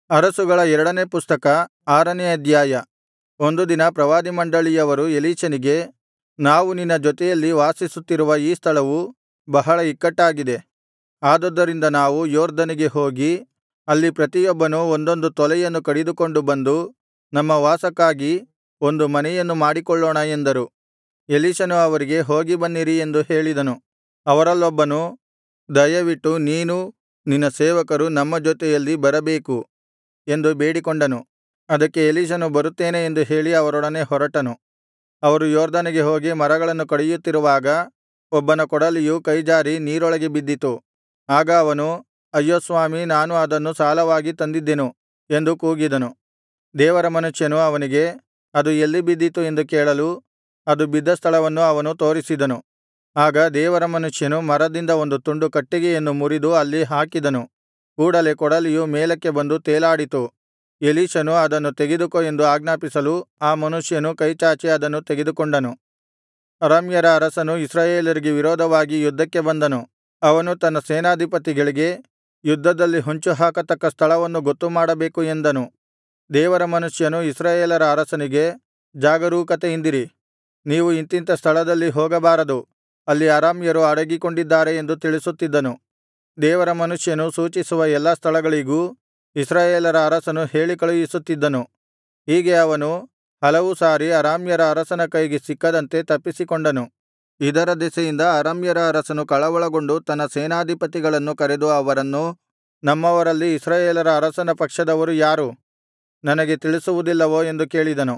ಅರಸುಗಳ 2ನೇ ಪುಸ್ತಕ 6ನೇ ಅಧ್ಯಾಯ. ಒಂದು ದಿನ ಪ್ರವಾದಿಮಂಡಳಿಯವರು ಎಲೀಷನಿಗೆ, ನಾವು ನಿನ್ನ ಜೊತೆಯಲ್ಲಿ ವಾಸಿಸುತ್ತಿರುವ ಈ ಸ್ಥಳವು ಬಹಳ ಇಕ್ಕಟ್ಟಾಗಿದೆ. ಆದುದರಿಂದ ನಾವು ಯೊರ್ದನಿಗೆ ಹೋಗಿ ಅಲ್ಲಿ ಪ್ರತಿಯೊಬ್ಬನೂ ಒಂದೊಂದು ತೊಲೆಯನ್ನು ಕಡಿದುಕೊಂಡು ಬಂದು ನಮ್ಮ ವಾಸಕ್ಕಾಗಿ ಒಂದು ಮನೆಯನ್ನು ಮಾಡಿಕೊಳ್ಳೋಣ ಎಂದರು. ಎಲೀಷನು ಅವರಿಗೆ, ಹೋಗಿ ಬನ್ನಿರಿ ಎಂದು ಹೇಳಿದನು. ಅವರಲ್ಲೊಬ್ಬನು, ದಯವಿಟ್ಟು ನೀನೂ ನಿನ್ನ ಸೇವಕರು ನಮ್ಮ ಜೊತೆಯಲ್ಲಿ ಬರಬೇಕು ಎಂದು ಬೇಡಿಕೊಂಡನು. ಅದಕ್ಕೆ ಎಲೀಷನು ಬರುತ್ತೇನೆ ಎಂದು ಹೇಳಿ ಅವರೊಡನೆ ಹೊರಟನು. ಅವರು ಯೊರ್ದನಿಗೆ ಹೋಗಿ ಮರಗಳನ್ನು ಕಡಿಯುತ್ತಿರುವಾಗ ಒಬ್ಬನ ಕೊಡಲಿಯು ಕೈಜಾರಿ ನೀರೊಳಗೆ ಬಿದ್ದಿತು. ಆಗ ಅವನು, ಅಯ್ಯೋ ಸ್ವಾಮಿ, ನಾನು ಅದನ್ನು ಸಾಲವಾಗಿ ತಂದಿದ್ದೆನು ಎಂದು ಕೂಗಿದನು. ದೇವರ ಮನುಷ್ಯನು ಅವನಿಗೆ, ಅದು ಎಲ್ಲಿ ಬಿದ್ದಿತು ಎಂದು ಕೇಳಲು ಅದು ಬಿದ್ದ ಸ್ಥಳವನ್ನು ಅವನು ತೋರಿಸಿದನು. ಆಗ ದೇವರ ಮನುಷ್ಯನು ಮರದಿಂದ ಒಂದು ತುಂಡು ಕಟ್ಟಿಗೆಯನ್ನು ಮುರಿದು ಅಲ್ಲಿ ಹಾಕಿದನು. ಕೂಡಲೆ ಕೊಡಲಿಯು ಮೇಲಕ್ಕೆ ಬಂದು ತೇಲಾಡಿತು. ಎಲೀಷನು ಅದನ್ನು ತೆಗೆದುಕೋ ಎಂದು ಆಜ್ಞಾಪಿಸಲು ಆ ಮನುಷ್ಯನು ಕೈಚಾಚಿ ಅದನ್ನು ತೆಗೆದುಕೊಂಡನು. ಅರಾಮ್ಯರ ಅರಸನು ಇಸ್ರಾಯೇಲರಿಗೆ ವಿರೋಧವಾಗಿ ಯುದ್ಧಕ್ಕೆ ಬಂದನು. ಅವನು ತನ್ನ ಸೇನಾಧಿಪತಿಗಳಿಗೆ, ಯುದ್ಧದಲ್ಲಿ ಹೊಂಚುಹಾಕತಕ್ಕ ಸ್ಥಳವನ್ನು ಗೊತ್ತುಮಾಡಬೇಕು ಎಂದನು. ದೇವರ ಮನುಷ್ಯನು ಇಸ್ರಾಯೇಲರ ಅರಸನಿಗೆ, ಜಾಗರೂಕತೆಯಿಂದಿರಿ, ನೀವು ಇಂಥಿಂಥ ಸ್ಥಳದಲ್ಲಿ ಹೋಗಬಾರದು, ಅಲ್ಲಿ ಅರಾಮ್ಯರು ಅಡಗಿಕೊಂಡಿದ್ದಾರೆ ಎಂದು ತಿಳಿಸುತ್ತಿದ್ದನು. ದೇವರ ಮನುಷ್ಯನು ಸೂಚಿಸುವ ಎಲ್ಲಾ ಸ್ಥಳಗಳಿಗೂ ಇಸ್ರಾಯೇಲರ ಅರಸನು ಹೇಳಿ ಕಳುಹಿಸುತ್ತಿದ್ದನು. ಹೀಗೆ ಅವನು ಹಲವು ಸಾರಿ ಅರಾಮ್ಯರ ಅರಸನ ಕೈಗೆ ಸಿಕ್ಕದಂತೆ ತಪ್ಪಿಸಿಕೊಂಡನು. ಇದರ ದೆಸೆಯಿಂದ ಅರಾಮ್ಯರ ಅರಸನು ಕಳವಳಗೊಂಡು ತನ್ನ ಸೇನಾಧಿಪತಿಗಳನ್ನು ಕರೆದು ಅವರನ್ನು, ನಮ್ಮವರಲ್ಲಿ ಇಸ್ರಾಯೇಲರ ಅರಸನ ಪಕ್ಷದವರು ಯಾರು? ನನಗೆ ತಿಳಿಸುವುದಿಲ್ಲವೋ ಎಂದು ಕೇಳಿದನು.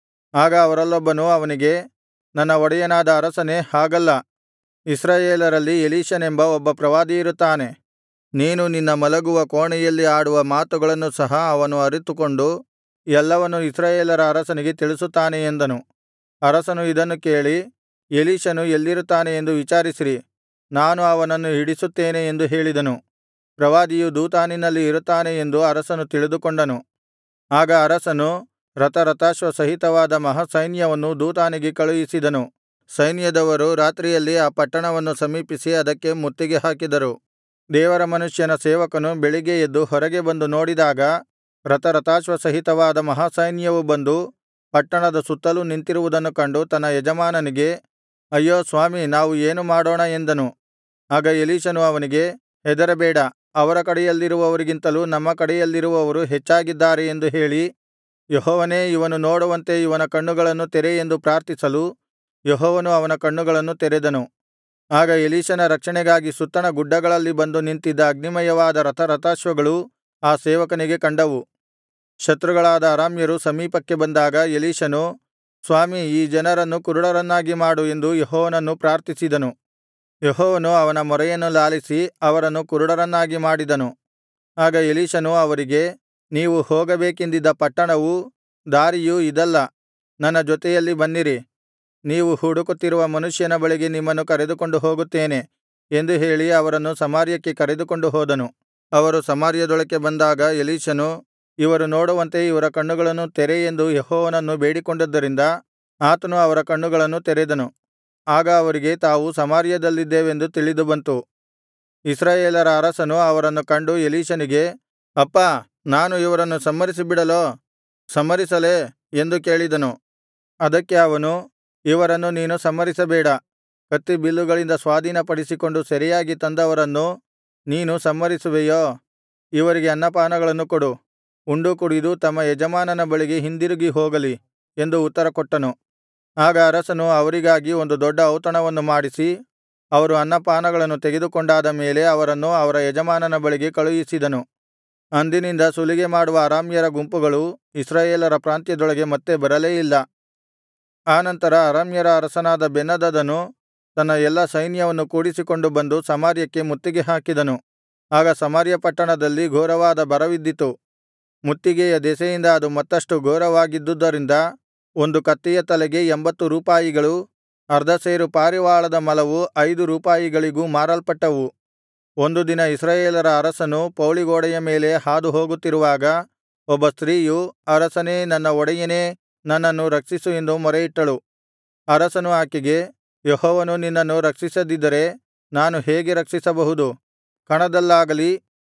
ಆಗ ಅವರಲ್ಲೊಬ್ಬನು ಅವನಿಗೆ, ನನ್ನ ಒಡೆಯನಾದ ಅರಸನೇ, ಹಾಗಲ್ಲ. ಇಸ್ರಾಯೇಲರಲ್ಲಿ ಎಲೀಷನೆಂಬ ಒಬ್ಬ ಪ್ರವಾದಿಯಿರುತ್ತಾನೆ. ನೀನು ನಿನ್ನ ಮಲಗುವ ಕೋಣೆಯಲ್ಲಿ ಆಡುವ ಮಾತುಗಳನ್ನು ಸಹ ಅವನು ಅರಿತುಕೊಂಡು ಎಲ್ಲವನ್ನೂ ಇಸ್ರಾಯೇಲರ ಅರಸನಿಗೆ ತಿಳಿಸುತ್ತಾನೆ ಎಂದನು. ಅರಸನು ಇದನ್ನು ಕೇಳಿ, ಎಲೀಷನು ಎಲ್ಲಿರುತ್ತಾನೆ ಎಂದು ವಿಚಾರಿಸಿರಿ, ನಾನು ಅವನನ್ನು ಹಿಡಿಸುತ್ತೇನೆ ಎಂದು ಹೇಳಿದನು. ಪ್ರವಾದಿಯು ದೋತಾನಿನಲ್ಲಿ ಇರುತ್ತಾನೆ ಎಂದು ಅರಸನು ತಿಳಿದುಕೊಂಡನು. ಆಗ ಅರಸನು ರಥರಥಾಶ್ವ ಸಹಿತವಾದ ಮಹಾಸೈನ್ಯವನ್ನು ದೋತಾನಿಗೆ ಕಳುಹಿಸಿದನು. ಸೈನ್ಯದವರು ರಾತ್ರಿಯಲ್ಲಿ ಆ ಪಟ್ಟಣವನ್ನು ಸಮೀಪಿಸಿ ಅದಕ್ಕೆ ಮುತ್ತಿಗೆ ಹಾಕಿದರು. ದೇವರ ಮನುಷ್ಯನ ಸೇವಕನು ಬೆಳಿಗ್ಗೆ ಎದ್ದು ಹೊರಗೆ ಬಂದು ನೋಡಿದಾಗ ರಥರಥಾಶ್ವ ಸಹಿತವಾದ ಮಹಾಸೈನ್ಯವು ಬಂದು ಪಟ್ಟಣದ ಸುತ್ತಲೂ ನಿಂತಿರುವುದನ್ನು ಕಂಡು ತನ್ನ ಯಜಮಾನನಿಗೆ, ಅಯ್ಯೋ ಸ್ವಾಮಿ, ನಾವು ಏನು ಮಾಡೋಣ ಎಂದನು. ಆಗ ಎಲೀಷನು ಅವನಿಗೆ, ಹೆದರಬೇಡ, ಅವರ ಕಡೆಯಲ್ಲಿರುವವರಿಗಿಂತಲೂ ನಮ್ಮ ಕಡೆಯಲ್ಲಿರುವವರು ಹೆಚ್ಚಾಗಿದ್ದಾರೆ ಎಂದು ಹೇಳಿ, ಯೆಹೋವನೇ, ಇವನು ನೋಡುವಂತೆ ಇವನ ಕಣ್ಣುಗಳನ್ನು ತೆರೆ ಎಂದು ಪ್ರಾರ್ಥಿಸಲು ಯೆಹೋವನು ಅವನ ಕಣ್ಣುಗಳನ್ನು ತೆರೆದನು. ಆಗ ಎಲೀಷನ ರಕ್ಷಣೆಗಾಗಿ ಸುತ್ತಣ ಗುಡ್ಡಗಳಲ್ಲಿ ಬಂದು ನಿಂತಿದ್ದ ಅಗ್ನಿಮಯವಾದ ರಥರಥಾಶ್ವಗಳು ಆ ಸೇವಕನಿಗೆ ಕಂಡವು. ಶತ್ರುಗಳಾದ ಅರಾಮ್ಯರು ಸಮೀಪಕ್ಕೆ ಬಂದಾಗ ಎಲೀಷನು, ಸ್ವಾಮಿ, ಈ ಜನರನ್ನು ಕುರುಡರನ್ನಾಗಿ ಮಾಡು ಎಂದು ಯೆಹೋವನನ್ನು ಪ್ರಾರ್ಥಿಸಿದನು. ಯೆಹೋವನು ಅವನ ಮೊರೆಯನ್ನು ಲಾಲಿಸಿ ಅವರನ್ನು ಕುರುಡರನ್ನಾಗಿ ಮಾಡಿದನು. ಆಗ ಎಲೀಷನು ಅವರಿಗೆ, ನೀವು ಹೋಗಬೇಕೆಂದಿದ್ದ ಪಟ್ಟಣವೂ ದಾರಿಯೂ ಇದಲ್ಲ. ನನ್ನ ಜೊತೆಯಲ್ಲಿ ಬನ್ನಿರಿ, ನೀವು ಹುಡುಕುತ್ತಿರುವ ಮನುಷ್ಯನ ಬಳಿಗೆ ನಿಮ್ಮನ್ನು ಕರೆದುಕೊಂಡು ಹೋಗುತ್ತೇನೆ ಎಂದು ಹೇಳಿ ಅವರನ್ನು ಸಮಾರ್ಯಕ್ಕೆ ಕರೆದುಕೊಂಡು ಹೋದನು. ಅವರು ಸಮಾರ್ಯದೊಳಕ್ಕೆ ಬಂದಾಗ ಎಲೀಷನು, ಇವರು ನೋಡುವಂತೆ ಇವರ ಕಣ್ಣುಗಳನ್ನು ತೆರೆ ಎಂದು ಯೆಹೋವನನ್ನು ಬೇಡಿಕೊಂಡದ್ದರಿಂದ ಆತನು ಅವರ ಕಣ್ಣುಗಳನ್ನು ತೆರೆದನು. ಆಗ ಅವರಿಗೆ ತಾವು ಸಮಾರ್ಯದಲ್ಲಿದ್ದೇವೆಂದು ತಿಳಿದುಬಂತು. ಇಸ್ರಾಯೇಲರ ಅರಸನು ಅವರನ್ನು ಕಂಡು ಎಲೀಷನಿಗೆ, ಅಪ್ಪಾ, ನಾನು ಇವರನ್ನು ಸಂಹರಿಸಿಬಿಡಲೋ, ಸಂಹರಿಸಲೇ ಎಂದು ಕೇಳಿದನು. ಅದಕ್ಕೆ ಅವನು, ಇವರನ್ನು ನೀನು ಸಂಹರಿಸಬೇಡ. ಕತ್ತಿ ಬಿಲ್ಲುಗಳಿಂದ ಸ್ವಾಧೀನಪಡಿಸಿಕೊಂಡು ಸೆರೆಯಾಗಿ ತಂದವರನ್ನು ನೀನು ಸಂಹರಿಸುವೆಯೋ? ಇವರಿಗೆ ಅನ್ನಪಾನಗಳನ್ನು ಕೊಡು, ಉಂಡು ಕುಡಿದು ತಮ್ಮ ಯಜಮಾನನ ಬಳಿಗೆ ಹಿಂದಿರುಗಿ ಹೋಗಲಿ ಎಂದು ಉತ್ತರಕೊಟ್ಟನು. ಆಗ ಅರಸನು ಅವರಿಗಾಗಿ ಒಂದು ದೊಡ್ಡ ಔತಣವನ್ನು ಮಾಡಿಸಿ ಅವರು ಅನ್ನಪಾನಗಳನ್ನು ತೆಗೆದುಕೊಂಡಾದ ಮೇಲೆ ಅವರನ್ನು ಅವರ ಯಜಮಾನನ ಬಳಿಗೆ ಕಳುಹಿಸಿದನು. ಅಂದಿನಿಂದ ಸುಲಿಗೆ ಮಾಡುವ ಅರಾಮ್ಯರ ಗುಂಪುಗಳು ಇಸ್ರಾಯೇಲರ ಪ್ರಾಂತ್ಯದೊಳಗೆ ಮತ್ತೆ ಬರಲೇ ಇಲ್ಲ. ಆನಂತರ ಅರಾಮ್ಯರ ಅರಸನಾದ ಬೆನ್ಹದದನು ತನ್ನ ಎಲ್ಲಾ ಸೈನ್ಯವನ್ನು ಕೂಡಿಸಿಕೊಂಡು ಬಂದು ಸಮಾರ್ಯಕ್ಕೆ ಮುತ್ತಿಗೆ ಹಾಕಿದನು. ಆಗ ಸಮಾರ್ಯ ಪಟ್ಟಣದಲ್ಲಿ ಘೋರವಾದ ಬರವಿದ್ದಿತು. ಮುತ್ತಿಗೆಯ ದೆಸೆಯಿಂದ ಅದು ಮತ್ತಷ್ಟು ಘೋರವಾಗಿದ್ದುದರಿಂದ ಒಂದು ಕತ್ತೆಯ ತಲೆಗೆ 80 ರೂಪಾಯಿಗಳು, ಅರ್ಧ ಸೇರು ಪಾರಿವಾಳದ ಮಲವು 5 ರೂಪಾಯಿಗಳಿಗೂ ಮಾರಲ್ಪಟ್ಟವು. ಒಂದು ದಿನ ಇಸ್ರಾಯೇಲರ ಅರಸನು ಪೌಳಿಗೋಡೆಯ ಮೇಲೆ ಹಾದು ಹೋಗುತ್ತಿರುವಾಗ ಒಬ್ಬ ಸ್ತ್ರೀಯು, ಅರಸನೇ, ನನ್ನ ಒಡೆಯನೇ, ನನ್ನನ್ನು ರಕ್ಷಿಸು ಎಂದು ಮೊರೆಯಿಟ್ಟಳು. ಅರಸನು ಆಕೆಗೆ, ಯೆಹೋವನು ನಿನ್ನನ್ನು ರಕ್ಷಿಸದಿದ್ದರೆ ನಾನು ಹೇಗೆ ರಕ್ಷಿಸಬಹುದು? ಕಣದಲ್ಲಾಗಲಿ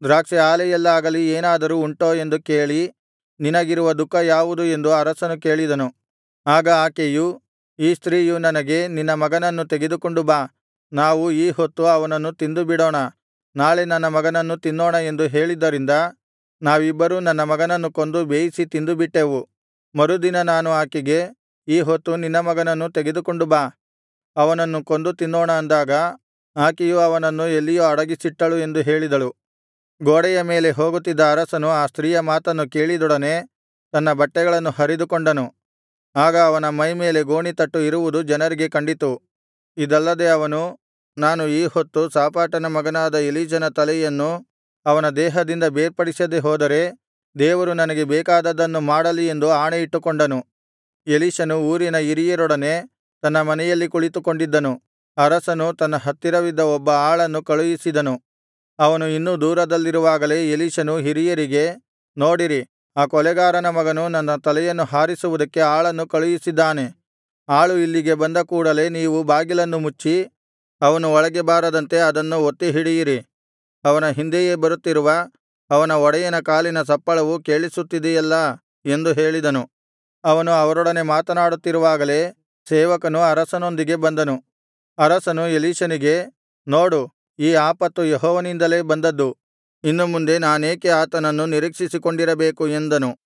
ದ್ರಾಕ್ಷಿ ಆಲೆಯಲ್ಲಾಗಲಿ ಏನಾದರೂ ಉಂಟೋ ಎಂದು ಕೇಳಿ ನಿನಗಿರುವ ದುಃಖ ಯಾವುದು ಎಂದು ಅರಸನು ಕೇಳಿದನು. ಆಗ ಆಕೆಯು, ಈ ಸ್ತ್ರೀಯು ನನಗೆ, ನಿನ್ನ ಮಗನನ್ನು ತೆಗೆದುಕೊಂಡು ಬಾ, ನಾವು ಈ ಹೊತ್ತು ಅವನನ್ನು ತಿಂದುಬಿಡೋಣ, ನಾಳೆ ನನ್ನ ಮಗನನ್ನು ತಿನ್ನೋಣ ಎಂದು ಹೇಳಿದ್ದರಿಂದ ನಾವಿಬ್ಬರೂ ನನ್ನ ಮಗನನ್ನು ಕೊಂದು ಬೇಯಿಸಿ ತಿಂದುಬಿಟ್ಟೆವು. ಮರುದಿನ ನಾನು ಆಕೆಗೆ, ಈ ಹೊತ್ತು ನಿನ್ನ ಮಗನನ್ನು ತೆಗೆದುಕೊಂಡು ಬಾ, ಅವನನ್ನು ಕೊಂದು ತಿನ್ನೋಣ ಅಂದಾಗ ಆಕೆಯು ಅವನನ್ನು ಎಲ್ಲಿಯೋ ಅಡಗಿಸಿಟ್ಟಳು ಎಂದು ಹೇಳಿದಳು. ಗೋಡೆಯ ಮೇಲೆ ಹೋಗುತ್ತಿದ್ದ ಅರಸನು ಆ ಸ್ತ್ರೀಯ ಮಾತನ್ನು ಕೇಳಿದೊಡನೆ ತನ್ನ ಬಟ್ಟೆಗಳನ್ನು ಹರಿದುಕೊಂಡನು. ಆಗ ಅವನ ಮೈಮೇಲೆ ಗೋಣಿತಟ್ಟು ಇರುವುದು ಜನರಿಗೆ ಕಂಡಿತು. ಇದಲ್ಲದೆ ಅವನು, ನಾನು ಈ ಹೊತ್ತು ಶಾಫಾಟನ ಮಗನಾದ ಎಲೀಷನ ತಲೆಯನ್ನು ಅವನ ದೇಹದಿಂದ ಬೇರ್ಪಡಿಸದೆ ಹೋದರೆ ದೇವರು ನನಗೆ ಬೇಕಾದದ್ದನ್ನು ಮಾಡಲಿ ಎಂದು ಆಣೆಯಿಟ್ಟುಕೊಂಡನು. ಎಲೀಷನು ಊರಿನ ಹಿರಿಯರೊಡನೆ ತನ್ನ ಮನೆಯಲ್ಲಿ ಕುಳಿತುಕೊಂಡಿದ್ದನು. ಅರಸನು ತನ್ನ ಹತ್ತಿರವಿದ್ದ ಒಬ್ಬ ಆಳನ್ನು ಕಳುಹಿಸಿದನು. ಅವನು ಇನ್ನೂ ದೂರದಲ್ಲಿರುವಾಗಲೇ ಎಲೀಷನು ಹಿರಿಯರಿಗೆ, ನೋಡಿರಿ, ಆ ಕೊಲೆಗಾರನ ಮಗನು ನನ್ನ ತಲೆಯನ್ನು ಹಾರಿಸುವುದಕ್ಕೆ ಆಳನ್ನು ಕಳುಹಿಸಿದ್ದಾನೆ. ಆಳು ಇಲ್ಲಿಗೆ ಬಂದ ಕೂಡಲೆ ನೀವು ಬಾಗಿಲನ್ನು ಮುಚ್ಚಿ ಅವನು ಒಳಗೆ ಬಾರದಂತೆ ಅದನ್ನು ಒತ್ತಿ ಹಿಡಿಯಿರಿ. ಅವನ ಹಿಂದೆಯೇ ಬರುತ್ತಿರುವ ಅವನ ಒಡೆಯನ ಕಾಲಿನ ಸಪ್ಪಳವು ಕೇಳಿಸುತ್ತಿದೆಯಲ್ಲಾ ಎಂದು ಹೇಳಿದನು. ಅವನು ಅವರೊಡನೆ ಮಾತನಾಡುತ್ತಿರುವಾಗಲೇ ಸೇವಕನು ಅರಸನೊಂದಿಗೆ ಬಂದನು. ಅರಸನು ಎಲೀಷನಿಗೆ, ನೋಡು, ಈ ಆಪತ್ತು ಯೆಹೋವನಿಂದಲೇ ಬಂದದ್ದು. ಇನ್ನು ಮುಂದೆ ನಾನೇಕೆ ಆತನನ್ನು ನಿರೀಕ್ಷಿಸಿಕೊಂಡಿರಬೇಕು ಎಂದನು.